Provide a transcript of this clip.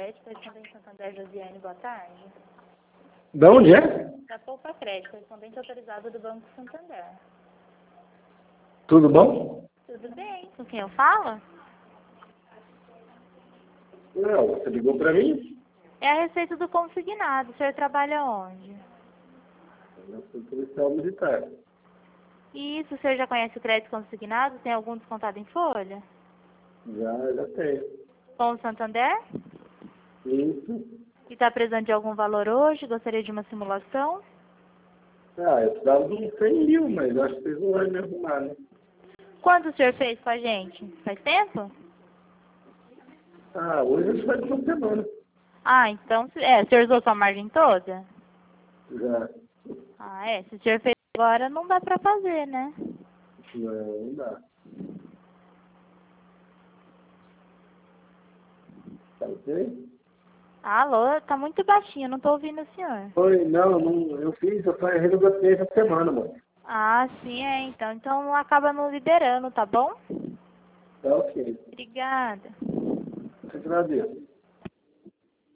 Crédito, correspondente Santander Josiane, boa tarde. De onde é? Da Poupa Crédito, correspondente autorizado do Banco Santander. Tudo bom? Tudo bem, com quem eu falo? Não, você ligou pra mim? É a respeito do consignado, o senhor trabalha onde? Eu sou policial militar. Isso, o senhor já conhece o crédito consignado? Tem algum descontado em folha? Já tenho. Com o Santander? Isso. E está precisando de algum valor hoje? Gostaria de uma simulação? Eu precisava de uns 100 mil, mas acho que vocês não vão me arrumar, né? Quanto o senhor fez com a gente? Faz tempo? Hoje a gente faz uma semana. Então, o senhor usou sua margem toda? Já. Se o senhor fez agora, não dá pra fazer, né? Não dá. Tá ok? Alô, tá muito baixinho, não tô ouvindo o senhor. Não, eu só renegociei essa semana, mano. Sim, então. Então acaba não liberando, tá bom? Tá ok. Obrigada. Te agradeço.